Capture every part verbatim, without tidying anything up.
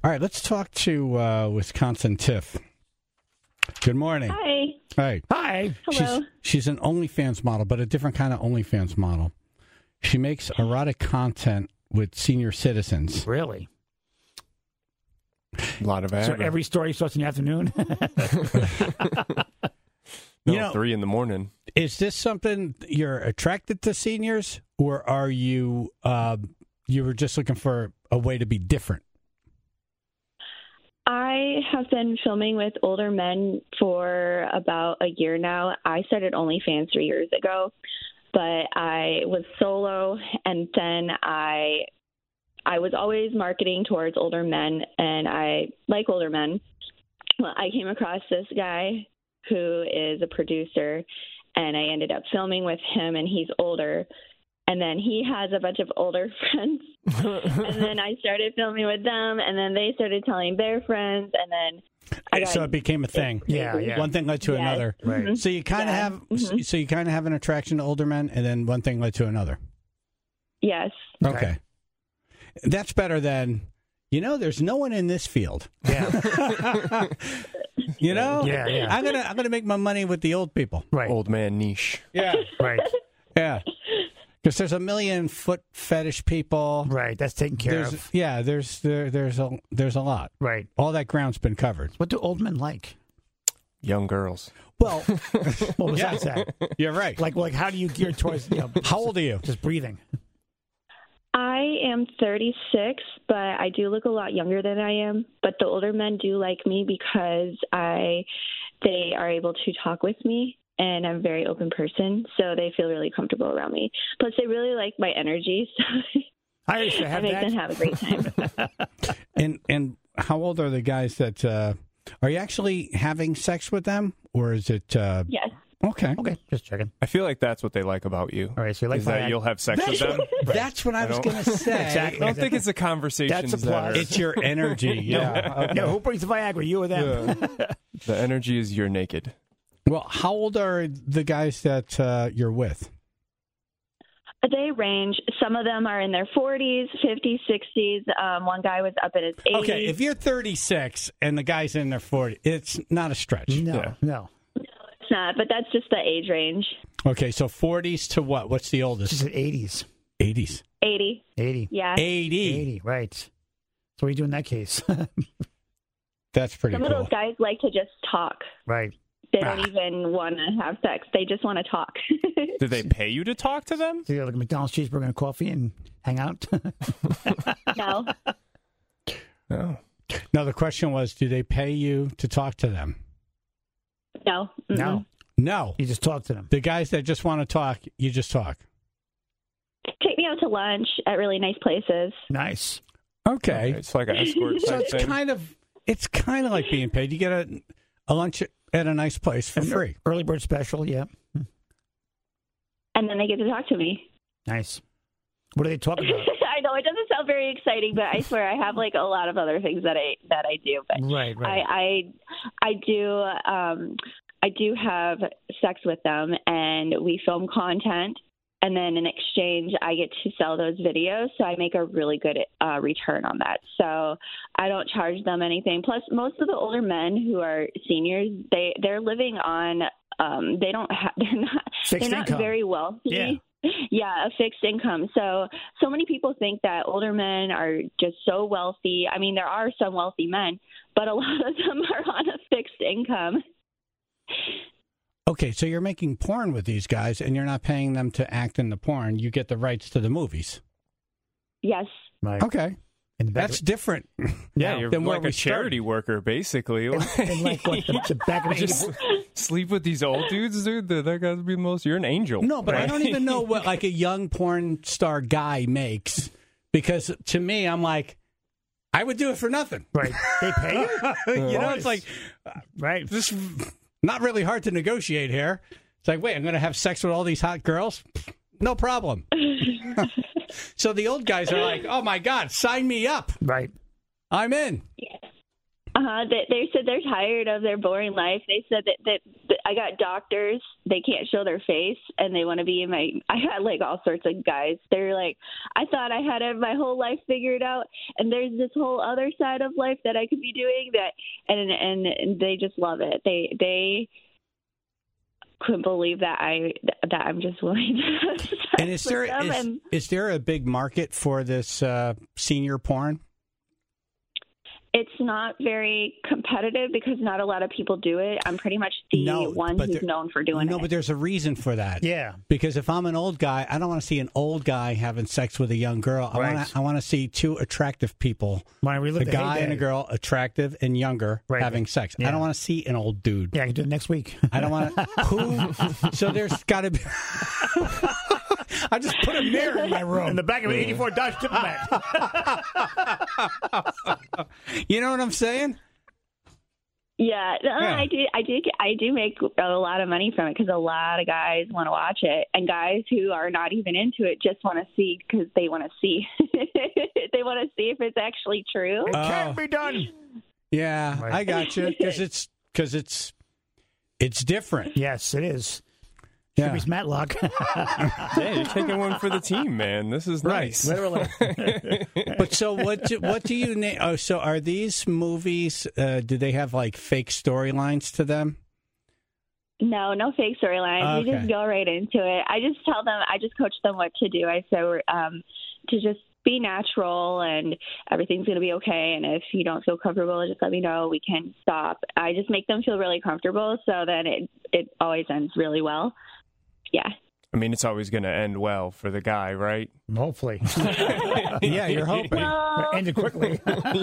All right, let's talk to uh, Wisconsin Tiff. Good morning. Hi. Hi. Hi. Hello. She's, she's an OnlyFans model, but a different kind of OnlyFans model. She makes erotic content with senior citizens. Really? A lot of So aggro. every story starts in the afternoon? no, you know, three in the morning. Is this something you're attracted to seniors, or are you uh, you were just looking for a way to be different? I have been filming with older men for about a year now. I started OnlyFans three years ago, but I was solo, and then I I was always marketing towards older men, and I like older men. Well, I came across this guy who is a producer, and I ended up filming with him, and he's older. And then he has a bunch of older friends. And then I started filming with them, and then they started telling their friends, and then I got, so it became a thing. Yeah, yeah. One thing led to Yes. another. Right. Mhm. So you kind of Yeah. have Mhm. so you kind of have an attraction to older men, and then one thing led to another. Yes. Okay. Okay. That's better than, you know, there's no one in this field. Yeah. You know? Yeah, yeah. I'm going to I'm going to make my money with the old people. Right. Old man niche. Yeah. Right. Yeah. Because there's a million foot fetish people. Right. That's taken care There's of. yeah, there's there, there's a there's a lot. Right. All that ground's been covered. What do old men like? Young girls. Well, Well, besides that, you're right. like, like, how do you gear towards, you know, How old are you? just breathing? I am thirty-six, but I do look a lot younger than I am. But the older men do like me because I, they are able to talk with me, and I'm a very open person, so they feel really comfortable around me. Plus, they really like my energy, so I used to I have make that. them have a great time. And and how old are the guys that uh, are you actually having sex with them, or is it uh, Yes. okay? Okay, just checking. I feel like that's what they like about you. All right, so you like is that Viagra. you'll have sex with them. That's what I, I was don't- going to say. Exactly. I don't think it's a conversation. That's a plus. that are- It's your energy. Yeah. No, who brings the Viagra, you or them? Yeah. The energy is you're naked. Well, how old are the guys that uh, you're with? They range. Some of them are in their forties, fifties, sixties. Um, one guy was up in his eighties. Okay, if you're thirty-six and the guy's in their forties, it's not a stretch. No, Yeah. no. It's not, but that's just the age range. Okay, so forties to what? What's the She oldest? said eighties. eighties. eighty. eighty. Yeah. eighty. eighty, right. So what do you do in that case? That's pretty Some cool. of those guys like to just talk. right. They don't Ah. even want to have sex. They just want to talk. Did they pay you to talk to them? So you go like a McDonald's cheeseburger and a coffee and hang out? No. No. No, the question was, do they pay you to talk to them? No. Mm-mm. No. No. You just talk to them. The guys that just want to talk, you just talk. Take me out to lunch at really nice places. Nice. Okay. It's like an escort So type it's thing. kind of it's kind of like being paid. You get a, a lunch at a nice place for And free. Early bird special, yeah. And then they get to talk to me. Nice. What do they talk about? I know it doesn't sound very exciting, but I swear I have like a lot of other things that I that I do. But Right, right. I I I do um I do have sex with them, and we film content, and then in exchange I get to sell those videos, so I make a really good uh, return on that. So I don't charge them anything. Plus, most of the older men who are seniors, they they're living on um they don't have they're not Fixed they're not income. very wealthy. Yeah. Yeah, a fixed income. So, so many people think that older men are just so wealthy. I mean, there are some wealthy men, but a lot of them are on a fixed income. Okay, so you're making porn with these guys, and you're not paying them to act in the porn. You get the rights to the movies. Yes. Right. Okay, In the back that's of, different. Yeah, No. you're Then where like we a charity started. worker, basically. in, in like what, the, the back of a Just sleep with these old dudes, dude. That that got to be the most. You're an angel. No, but I right? don't even know what like a young porn star guy makes, because to me, I'm like, I would do it for nothing. Right. They pay you? You know, it's like Right. this. Not really hard to negotiate here. It's like, wait, I'm going to have sex with all these hot girls? No problem. So the old guys are like, oh my God, sign me up. Right. I'm in. Uh-huh. They, they said they're tired of their boring life. They said that, that I got doctors. They can't show their face, and they want to be in my. I had like all sorts of guys. They're like, I thought I had my whole life figured out, and there's this whole other side of life that I could be doing that, and and, and they just love it. They they couldn't believe that I that I'm just willing to. Have sex And is there with them is, and, is there a big market for this uh, senior porn? It's not very competitive because not a lot of people do it. I'm pretty much the No, one but who's there- known for doing No, it. but there's a reason for that. Yeah. Because if I'm an old guy, I don't want to see an old guy having sex with a young girl. I Right. want to I want to see two attractive people, Want to relive a the guy and a heyday. girll, attractive and younger, Right. having sex. Yeah. I don't want to see an old dude. Yeah, I can do it next week. I don't want to. Who? So there's got to be. I just put a mirror in my room. In the back of an eighty-four Dodge Diplomat. You know what I'm saying? Yeah, no, Yeah. I do. I do. I do make a lot of money from it because a lot of guys want to watch it, and guys who are not even into it just want to see because they want to see. They want to see if it's actually true. It Oh. can't be done. Yeah, Right. I got you because it's because it's it's different. Yes, it is. Yeah. Should be Matlock. Yeah, you're taking one for the team, man. This is Right. nice. Literally. But so what? Do, what do you name? Oh, so are these movies? Uh, do they have like fake storylines to them? No, no fake storylines. We Okay. just go right into it. I just tell them. I just coach them what to do. I say um, to just be natural and everything's going to be okay. And if you don't feel comfortable, just let me know. We can stop. I just make them feel really comfortable so that it it always ends really well. Yeah. I mean, it's always going to end well for the guy, right? Hopefully. Yeah, you're hoping. Well, Ended quickly.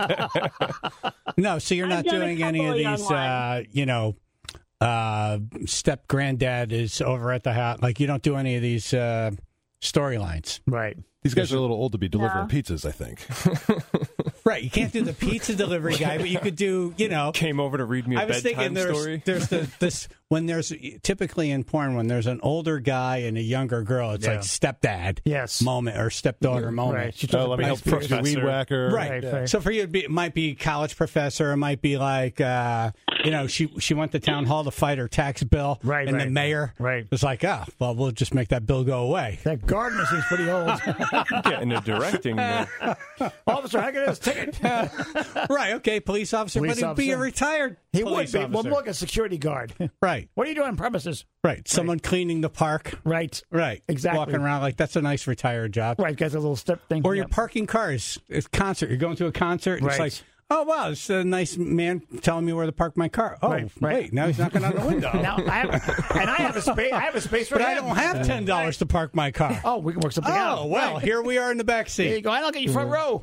No, so you're I've not done a doing any of couple young these. Uh, you know, uh, step granddad is over at the house. Like you don't do any of these uh, storylines. Right. These guys are a little old to be delivering No. pizzas, I think. Right. You can't do the pizza delivery guy, but you could do. You know. Came over to read me a I was thinking bedtime there's story. there's the, this when there's typically in porn when there's an older guy and a younger girl, it's Yeah. like stepdad Yes. moment or stepdaughter moment. Right. She Oh, let me help fix your weed Professor. whacker. Right. Right, right. So for you, it'd be, it might be college professor. It might be like, uh, you know, she she went to town hall to fight her tax bill. Right, And right. the mayor Right. was like, oh, well, we'll just make that bill go away. That gardener seems pretty old. Getting into directing there. Officer, how can I get this ticket? Right. Okay. Police officer, Police but he'd be a officer. retired He would police be. officer. Well, look, a security guard. Right. What are you doing on premises? Right. Someone cleaning the park. Right. Right. Exactly. Walking around like that's a nice retired job. Right. Guys, a little step thing. Or you're Yep. parking cars. It's a concert. You're going to a concert. And It's Right. like, oh, wow, it's a nice man telling me where to park my car. Oh, Right, right. wait, now he's knocking on the window. Now, I have, and I have a space. I have a space for but I him. don't have ten dollars to park my car. Oh, we can work something out. Oh, well, Right. here we are in the back There you seat. go. I'll get you front row.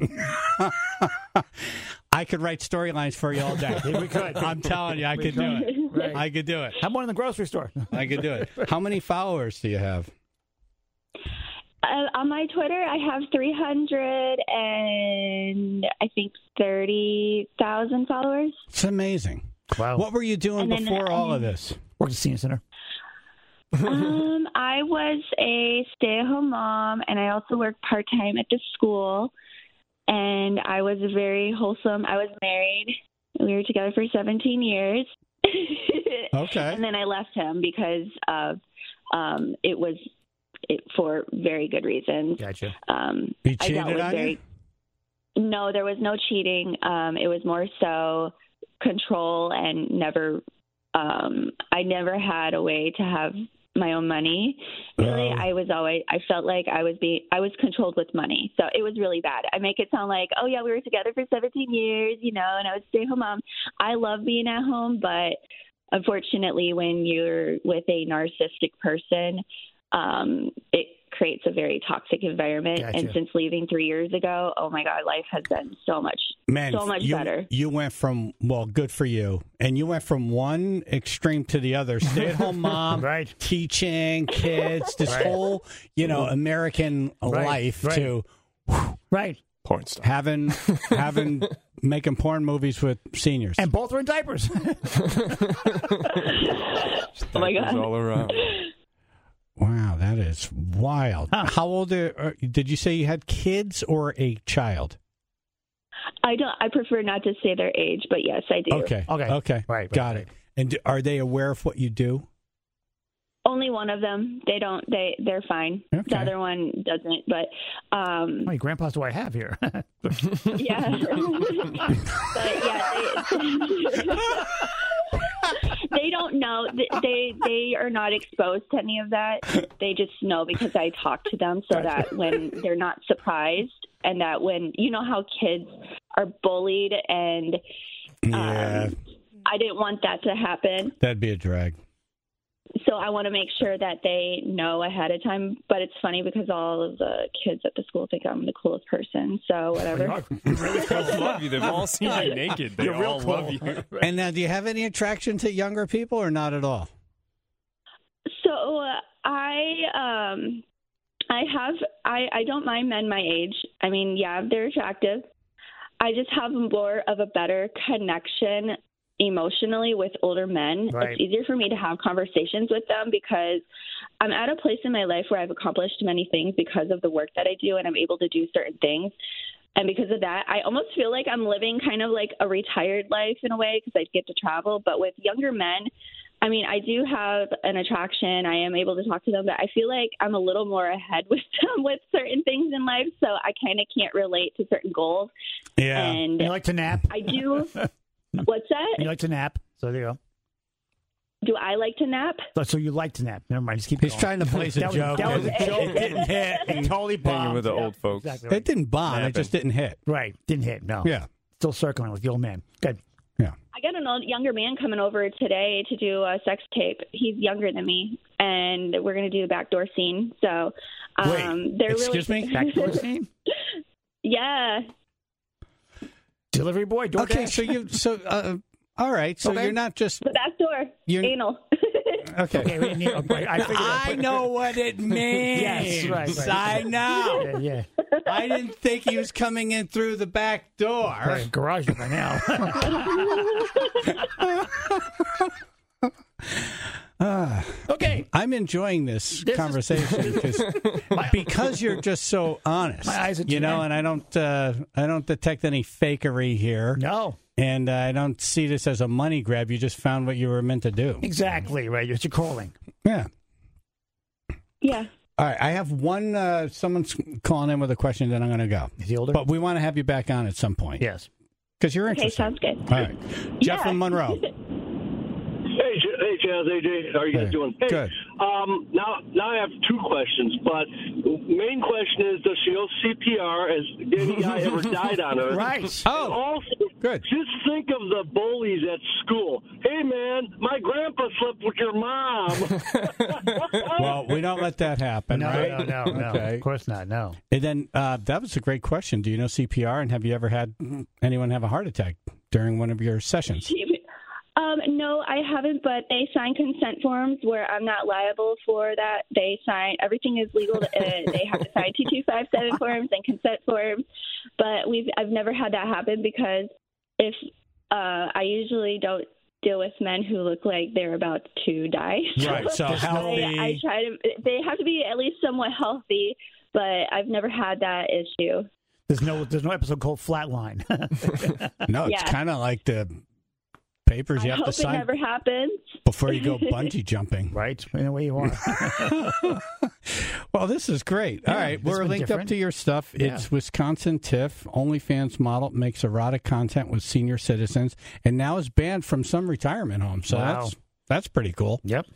I could write storylines for you all day. We could. I'm telling you, I could do it. Right. I could do it. Have one in the grocery store. I could do it. How many followers do you have? Uh, on my Twitter, I have three hundred and I think thirty thousand followers. It's amazing. Wow. What were you doing And then, before all of um, this? Worked at Senior Center. um, I was a stay-at-home mom, and I also worked part-time at the school. And I was very wholesome. I was married. We were together for seventeen years. Okay. And then I left him because of um, it was it, for very good reasons. Gotcha. Um, He I cheated dealt with on very, you? No, there was no cheating. Um, it was more so control and never. Um, I never had a way to have my own money. Really, Oh. I was always. I felt like I was being. I was controlled with money, so it was really bad. I make it sound like, oh yeah, we were together for seventeen years, you know, and I was a stay-at-home mom. I love being at home, but unfortunately, when you're with a narcissistic person, um, it creates a very toxic environment. Gotcha. And since leaving three years ago, oh my God, life has been so much, Man, so much you, better. You went from, well, good for you. And you went from one extreme to the other. Stay-at-home mom, Right. teaching kids, this Right. whole, you know, American Right, life right. to Right. Porn star. having, having, making porn movies with seniors. And both are in diapers. Oh my Diapers God. all around. Wow, that is wild. How old are, are- did you say you had kids or a child? I don't. I prefer not to say their age, but yes, I do. Okay. Okay. Okay. Right, right, Got right. it. And do, are they aware of what you do? Only one of them. They don't. They they're fine. Okay. The other one doesn't. But um, How many grandpas do I have here? yeah. But yeah, they, they don't know. They they are not exposed to any of that. They just know because I talk to them, so that when they're not surprised, and that when you know how kids are bullied, and Yeah, um, I didn't want that to happen. that'd be a drag. So I want to make sure that they know ahead of time. But it's funny because all of the kids at the school think I'm the coolest person. So whatever. They love you. They've all seen you naked. They You're real all cool. love you. And now, do you have any attraction to younger people or not at all? So uh, I um I have I I don't mind men my age. I mean, yeah, they're attractive. I just have more of a better connection emotionally with older men. Right. It's easier for me to have conversations with them because I'm at a place in my life where I've accomplished many things because of the work that I do, and I'm able to do certain things. And because of that, I almost feel like I'm living kind of like a retired life in a way because I get to travel. But with younger men, I mean, I do have an attraction. I am able to talk to them, but I feel like I'm a little more ahead with them with certain things in life, so I kind of can't relate to certain goals. Yeah. And You like to nap? I do. What's that? You like to nap? So there you go. Do I like to nap? So- So you like to nap? Never mind. Just keep He's going. trying to place a that was, joke. That was a and joke. It didn't hit. It totally bombed. Hanging with the old folks. Exactly It right. didn't bomb. It Napping. just didn't hit. Right. Didn't hit. No. Yeah. Still circling with the old man. Good. Yeah. I got an old younger man coming over today to do a sex tape. He's younger than me, and we're going to do the backdoor scene. So, um, Wait, they're excuse really me? Backdoor scene. yeah. Delivery boy. DoorDash. Okay, so you so uh, all right. So Okay. you're not just The back door, You're- anal. okay. Okay, we didn't need, okay, I figured I'd I put- know what it means. Yes, right, right. I know. Yeah, yeah. I didn't think he was coming in through the back door. Right, garage by now. okay. I'm enjoying this, This is- conversation because because you're just so honest. My eyes are you know, tearing. and I don't uh, I don't detect any fakery here. No. And uh, I don't see this as a money grab. You just found what you were meant to do. Exactly, right. It's your calling. Yeah. Yeah. All right. I have one. Uh, someone's calling in with a question, then I'm going to go. Is he older? But we want to have you back on at some point. Yes. Because you're Okay, interested. sounds good. All right. Jeff Yeah. from Monroe. Hey, J- hey, Chaz, A J, how are you guys Hey, doing? Hey, good. Um, now, now I have two questions, but main question is, does she know C P R? Has any guy ever died on her? Right. And Oh, also, good. just think of the bullies at school. Hey, man, my grandpa slept with your mom. Well, we don't let that happen, No, right? no, no, no. Okay. Of course not. No. And then uh, that was a great question. Do you know C P R, and have you ever had anyone have a heart attack during one of your sessions? Um, no, I haven't, but they sign consent forms where I'm not liable for that. They sign, everything is legal. Uh, they have to sign two two five seven forms and consent forms. But we've, I've never had that happen because if uh, I usually don't deal with men who look like they're about to die. Right, so I, healthy. I try to, they have to be at least somewhat healthy, but I've never had that issue. There's no there's no episode called Flatline. No, it's Yeah. kind of like the papers you I have hope to it sign never happens. before you go bungee jumping. right? In the way you are. Well, this is great. All Yeah, right, this we're one's linked up different. to your stuff. Yeah. It's Wisconsin Tiff, OnlyFans model, makes erotic content with senior citizens, and now is banned from some retirement homes. So Wow. that's that's pretty cool. Yep.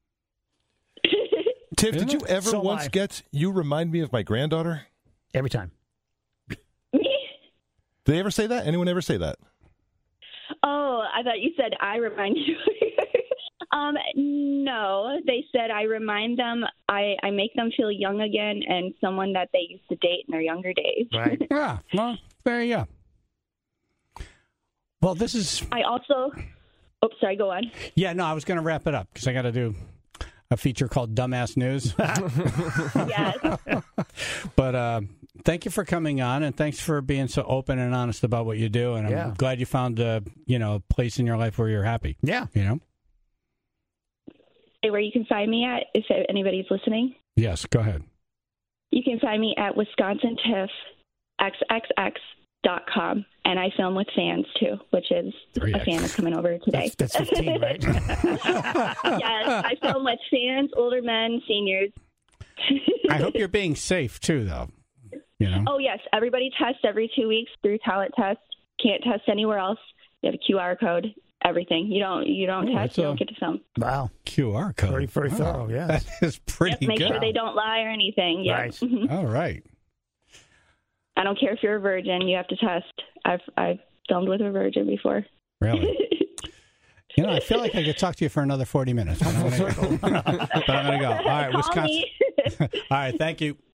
Tiff, Isn't did you it? ever So am once I. get, you remind me of my granddaughter? Every time. Did they ever say that? Anyone ever say that? Oh, I thought you said I remind you. um, no, they said I remind them. I, I make them feel young again and someone that they used to date in their younger days. Right. Yeah, well, there you go. Well, this is I also. Oh, sorry. Go on. yeah. No, I was going to wrap it up because I got to do a feature called Dumbass News. Yes. But uh, thank you for coming on, and thanks for being so open and honest about what you do. And I'm Yeah. glad you found a you know place in your life where you're happy. Yeah. You know. Where you can find me at, if anybody's listening, Yes. Go ahead. you can find me at Wisconsin Tiff X X X dot com. And I film with fans, too, which is three X. a fan is coming over today. That's, that's fifteen, right? Yes, I film with fans, older men, seniors. I hope you're being safe, too, though. You know? Oh, yes. Everybody tests every two weeks through Talent Test. Can't test anywhere else. You have a Q R code, everything. You don't you don't Oh, test, that's you a- don't get to film. Wow. Q R code. Very, very Wow. thorough, yes. That is pretty Yep, make good. sure they don't lie or anything. Yeah. Right. Mhm. All right. I don't care if you're a virgin. You have to test. I've I've filmed with a virgin before. Really? You know, I feel like I could talk to you for another forty minutes. But I'm going to go. All right, Call Wisconsin. me. All right, thank you.